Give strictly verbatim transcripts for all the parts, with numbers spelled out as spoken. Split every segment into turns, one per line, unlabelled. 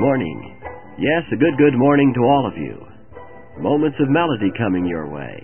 morning. Yes, a good, good morning to all of you. Moments of melody coming your way.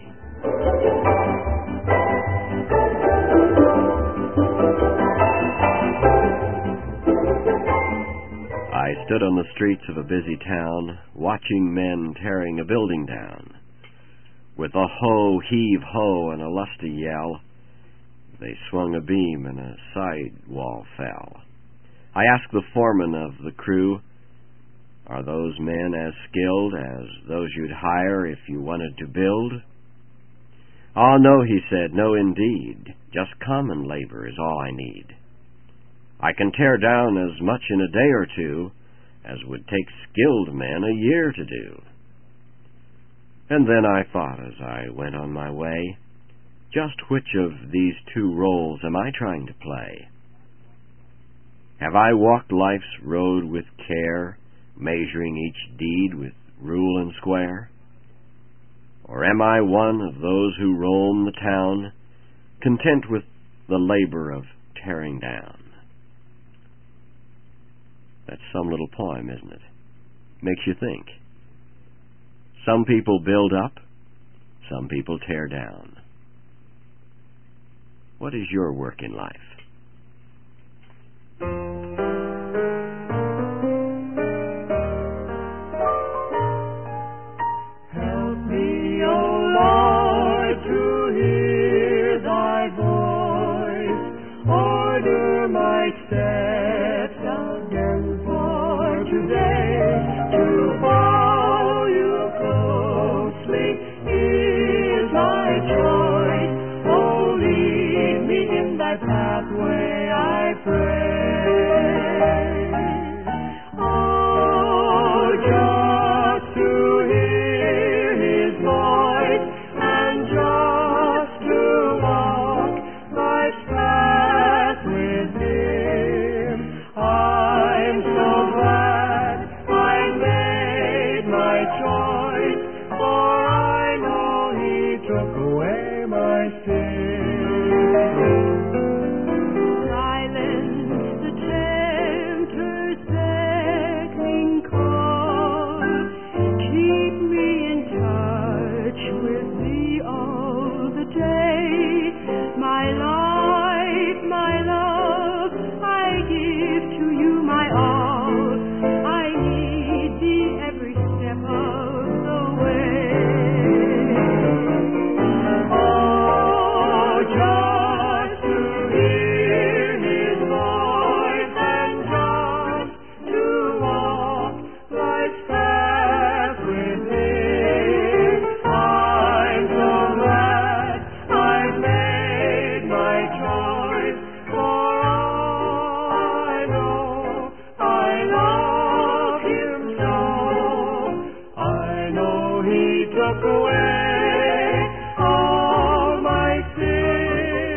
I stood on the streets of a busy town, watching men tearing a building down. With a ho, heave, ho, and a lusty yell, they swung a beam and a side wall fell. I asked the foreman of the crew, "Are those men as skilled as those you'd hire if you wanted to build?" "Oh, no," he said, "no indeed. Just common labor is all I need. I can tear down as much in a day or two as would take skilled men a year to do." And then I thought as I went on my way, just which of these two roles am I trying to play? Have I walked life's road with care, measuring each deed with rule and square? Or am I one of those who roam the town, content with the labor of tearing down? That's some little poem, isn't it? Makes you think. Some people build up, some people tear down. What is your work in life?
Help me, O Lord, to hear thy voice. Order my steps again for today. To follow you closely is my choice. Oh, lead me in thy pathway, I pray. Oh, just to hear his voice and just to walk life's path with him. I'm so glad I made my choice, for I know he took away my sin. Silence the tempter's beckoning call. Keep me in touch with thee all the day. My life, my love, I give to you my all. I need thee every step of the way. Oh, just to hear his voice and just to walk life's path with him. I'm so glad I made my choice, for I know I love him so. I know he took away all my sin.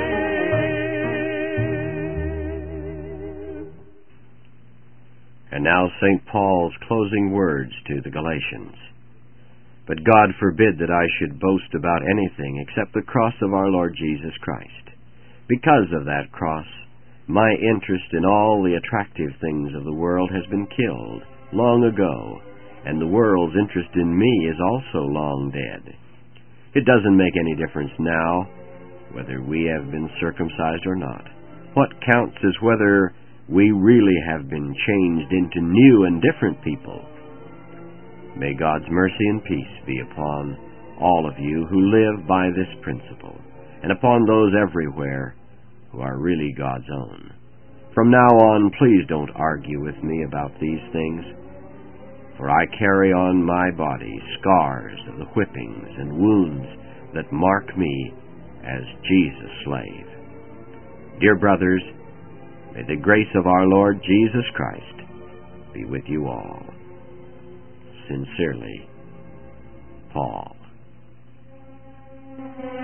And now Saint Paul's closing words to the Galatians. "But God forbid that I should boast about anything except the cross of our Lord Jesus Christ. Because of that cross, my interest in all the attractive things of the world has been killed long ago, and the world's interest in me is also long dead. It doesn't make any difference now whether we have been circumcised or not. What counts is whether we really have been changed into new and different people. May God's mercy and peace be upon all of you who live by this principle, and upon those everywhere who are really God's own. From now on, please don't argue with me about these things, for I carry on my body scars of the whippings and wounds that mark me as Jesus' slave. Dear brothers, may the grace of our Lord Jesus Christ be with you all. Sincerely, Paul.